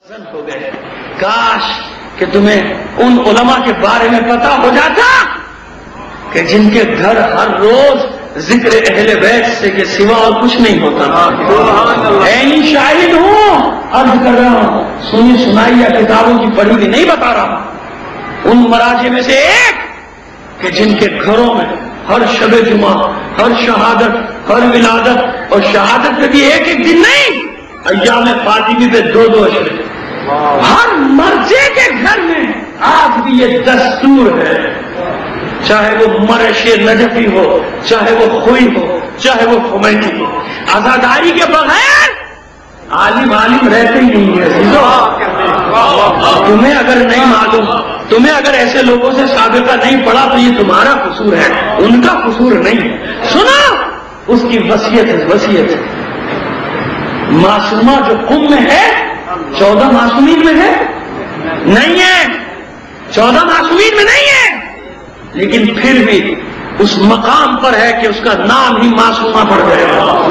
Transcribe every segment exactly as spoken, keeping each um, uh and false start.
ہو گئے. کاش کہ تمہیں ان علماء کے بارے میں پتا ہو جاتا کہ جن کے گھر ہر روز ذکر اہل بیت سے کے سوا اور کچھ نہیں ہوتا. عینی شاہد ہوں، عرض کر رہا ہوں، سنی سنائی یا کتابوں کی پڑھی ہوئی نہیں بتا رہا ہوں. ان مراجع میں سے ایک کہ جن کے گھروں میں ہر شب جمعہ، ہر شہادت، ہر ولادت، اور شہادت میں بھی ایک ایک دن نہیں، ایام فاطمی پہ دو دو اشرے. ہر مرجے کے گھر میں آج بھی یہ دستور ہے، چاہے وہ مرش نجفی ہو، چاہے وہ خوئی ہو، چاہے وہ خمینی ہو، عزاداری کے بغیر عالم عالم رہتے ہی نہیں ہے. تمہیں اگر نہیں معلوم، تمہیں اگر ایسے لوگوں سے سابقہ نہیں پڑا تو یہ تمہارا قصور ہے، ان کا قصور نہیں. سنا اس کی وصیت ہے، وصیت ہے. معصومہ جو قم میں ہے چودہ معصومین میں ہے نہیں ہے، چودہ معصومین میں نہیں ہے، لیکن پھر بھی اس مقام پر ہے کہ اس کا نام ہی معصومہ پڑ گئے.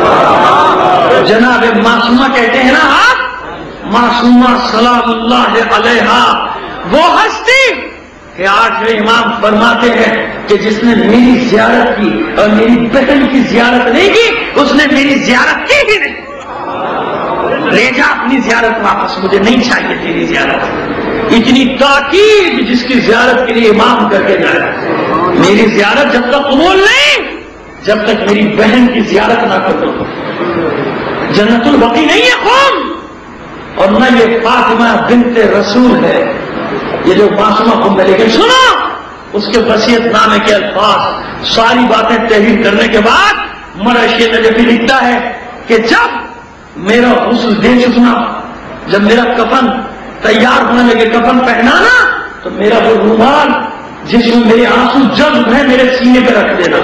جناب معصومہ کہتے ہیں نا آپ، معصومہ سلام اللہ علیہا، وہ ہستی کہ آٹھویں امام فرماتے ہیں کہ جس نے میری زیارت کی اور میری بہن کی زیارت نہیں کی اس نے میری زیارت کی ہی نہیں. لے جا اپنی زیارت واپس، مجھے نہیں چاہیے تیری زیارت. اتنی تاکید جس کی زیارت کے لیے امام کر کے جائے. میری زیارت جب تک قبول نہیں جب تک میری بہن کی زیارت نہ کر دو. جنت البقیع نہیں ہے خون، اور نہ یہ فاطمہ بنت رسول ہے، یہ جو معصومہ خون ہے. لیکن سنو اس کے وصیت نامے کے الفاظ، ساری باتیں تحریر کرنے کے بعد مرشی نجفی لکھتا ہے کہ جب میرا غسل دے چکنا، جب میرا کفن تیار ہونے لگے، کفن پہنانا، تو میرا وہ رومال جس میں میرے آنسو جذب ہے میرے سینے پہ رکھ دینا.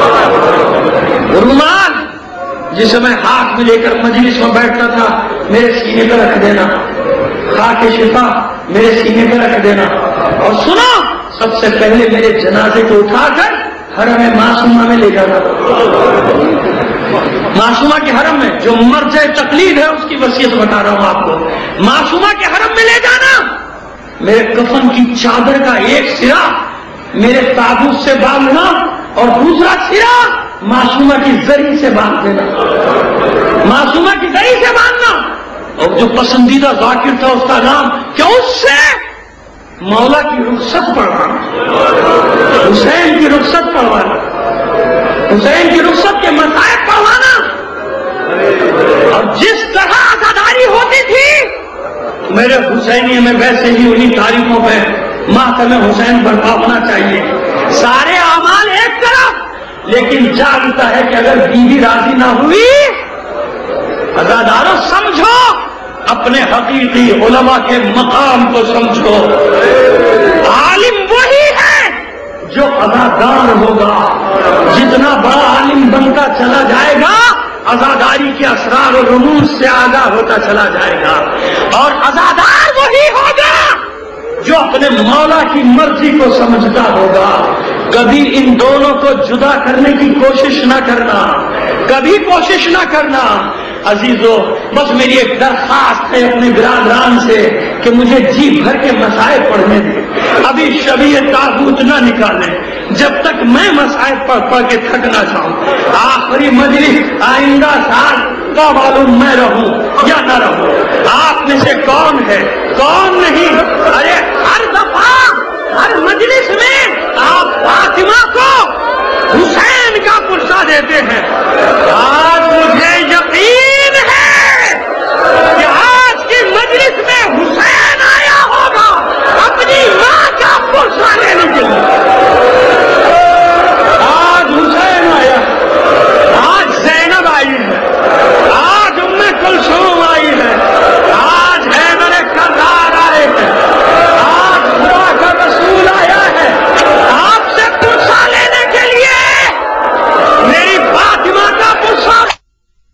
رومال جسے میں ہاتھ میں لے کر مجلس میں بیٹھتا تھا میرے سینے پہ رکھ دینا. خاک شفا میرے سینے پہ رکھ دینا. اور سنو سب سے پہلے میرے جنازے کو اٹھا کر حرم معصومہ میں لے جانا. معصومہ کے حرم میں جو مرجع تقلید ہے اس کی وصیت بتا رہا ہوں آپ کو. معصومہ کے حرم میں لے جانا، میرے کفن کی چادر کا ایک سرا میرے تابوت سے باندھنا اور دوسرا سرا معصومہ کی زری سے باندھ دینا. معصومہ کی زری سے باندھنا، اور جو پسندیدہ ذاکر تھا اس کا نام کہ اس سے مولا کی رخصت پڑھوانا، حسین کی رخصت پڑھوانا، حسین کی رخصت کے مسائل پڑھوانا. اور جس طرح عزاداری ہوتی تھی میرے حسینی میں ویسے ہی انہی تاریخوں پہ ماتم حسین برپا ہونا چاہیے. سارے اعمال ایک طرف، لیکن جانتا ہے کہ اگر بیوی راضی نہ ہوئی، عزاداروں سمجھو اپنے حقیقی علماء کے مقام کو سمجھو. عالم وہی ہے جو عزادار ہوگا. جتنا بڑا عالم بنتا چلا جائے گا عزاداری کے اسرار و رموز سے آگاہ ہوتا چلا جائے گا. اور عزادار وہی ہوگا جو اپنے مولا کی مرضی کو سمجھتا ہوگا. کبھی ان دونوں کو جدا کرنے کی کوشش نہ کرنا، کبھی کوشش نہ کرنا. عزیزو بس میری ایک درخواست ہے اپنے برادران سے کہ مجھے جی بھر کے مسائل پڑھنے دیں. ابھی شبیہ تابوت نہ نکالیں جب تک میں مسائل پڑھ پڑھ کے تھک نہ جاؤں. آخری مجلس آئندہ سال کا معلوم میں رہوں یا نہ رہوں. آپ میں سے کون ہے کون نہیں؟ ارے ہر دفعہ ہر مجلس میں آپ فاطمہ کو حسین کا پرچہ دیتے ہیں. آج مجھے یقین ہے کہ آج کی مجلس میں حسین آیا ہوگا اپنی ماں کا پرچہ لینے کے لیے. آج حسین آیا، آج زینب آئی ہے، آج ام کلثوم آئی ہے، آج حیدر کرار آئے ہیں، آج خدا کا رسول آیا ہے آپ سے پرچہ لینے کے لیے. میری فاطمہ کا پرچہ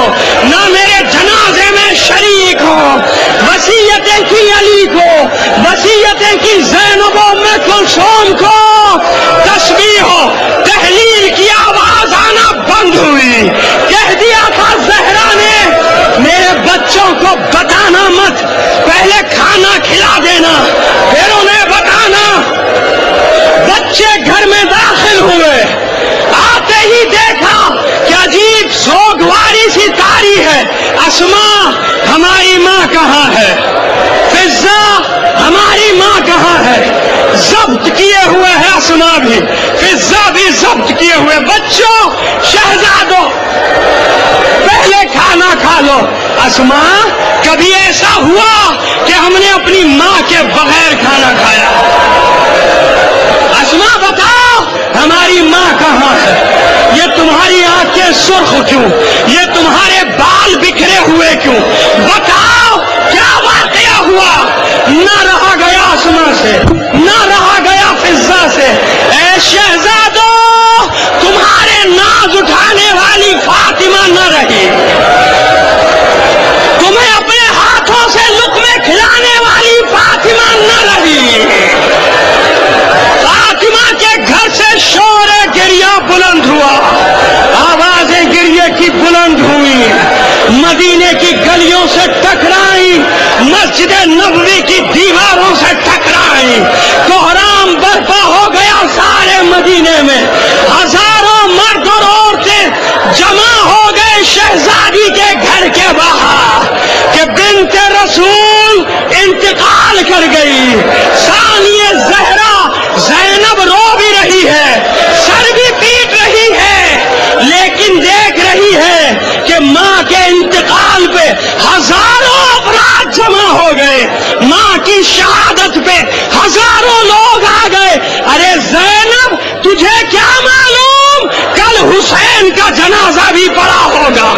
نہ میرے جنازے میں شریک ہو. وصیتیں کی علی کو, وصیتیں کی زینب و ام کلثوم کو. تسبیح ہو تحلیل کی آواز آنا بند ہوئی. کہہ دیا تھا زہرا نے میرے بچوں کو بتانا مت, پہلے کھانا کھلا دینا پھر انہیں بتانا. بچے گھر میں داخل ہوئے, آتے ہی دیکھا کہ عجیب سوگواری سی تاری ہے. اسماء ہماری ماں کہاں ہے؟ فضہ ہماری ماں کہاں ہے؟ ضبط کیے ہوئے ہیں اسماء بھی, فضہ بھی ضبط کیے ہوئے. بچوں شہزادوں پہلے کھانا کھا لو. اسماء کبھی ایسا ہوا کہ ہم نے اپنی ماں کے بغیر کھانا کھایا؟ اسماء بتاؤ ہماری ماں کہاں ہے؟ یہ تمہاری آنکھیں سرخ کیوں؟ یہ تمہارے بال بکھرے ہوئے کیوں؟ بتاؤ کیا واقعہ ہوا؟ نہ رہا گیا اسماء سے, نہ رہا گیا فضہ سے. اے شہزادو تمہارے ناز اٹھانے والی فاطمہ نہ رہی, تمہیں اپنے ہاتھوں سے لقمے کھلانے والی فاطمہ نہ رہی. فاطمہ کے گھر سے شور گریہ بلند ہوا, آوازیں گریے کی بلند ہوئی, مدینے کی گلیوں سے ٹکرائی, مسجد نبوی کی دیواروں سے ٹکرائی. کوہرام برپا ہو گیا سارے مدینے میں. ہزاروں مرد اور عورتیں جمع ہو گئے شہزادی کے گھر کے باہر کہ بنت رسول انتقال کر گئی. ثانیہ زہرا زینب رو بھی رہی ہے, سر بھی پیٹ رہی ہے, لیکن دیکھ رہی ہے کہ ماں کے انتقال پہ ہزاروں افراد جمع ہو گئے, ماں کی شہادت پہ ہزاروں لوگ آ گئے. ارے زینب تجھے کیا معلوم کل حسین کا جنازہ بھی پڑا ہوگا.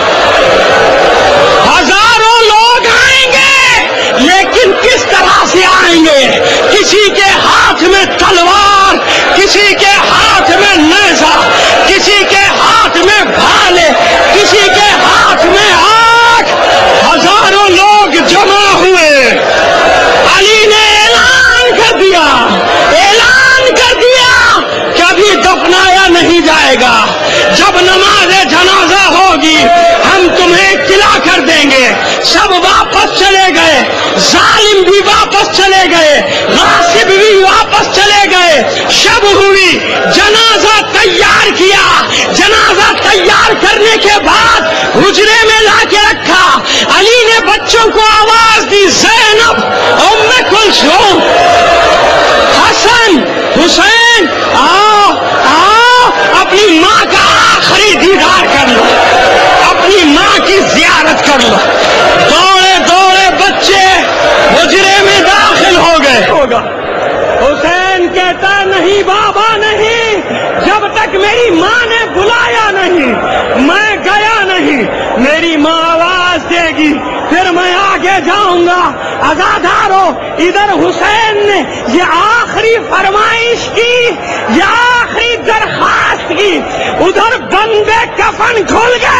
ہزاروں لوگ آئیں گے لیکن کس طرح سے آئیں گے؟ کسی کے ہاتھ میں تلوار, کسی کے ہاتھ میں نیزہ, کسی کے ہاتھ میں بھالے, کسی کے ہاتھ میں آنکھ. ہزاروں لوگ جمع ہوئے. علی نے اعلان کر دیا, اعلان کر دیا کہ ابھی دفنایا نہیں جائے گا. جب نماز جنازہ ہوگی ہم تمہیں اطلاع کر دیں گے. سب واپس چلے گئے, ظالم بھی واپس چلے گئے, غاصب بھی واپس چلے گئے. شب ہوئی, جنازہ تیار کیا. جنازہ تیار کرنے کے بعد حجرے میں لا کے رکھا. علی نے بچوں کو آواز دی, زینب, ام کلثوم, حسن, حسین, آؤ آؤ اپنی ماں کا آخری دیدار کر لو, اپنی ماں کی زیارت کر لو. دوڑے دوڑے بچے حجرے میں داخل ہو گئے. حسین کہتا نہیں بابا نہیں, جب تک میری ماں نے بلایا نہیں میں گیا نہیں. میری ماں آواز دے گی پھر میں آگے جاؤں گا. عزادارو ادھر حسین نے یہ آخری فرمائش کی, یہ آخری درخواست کی, ادھر بندے کفن کھل گئے.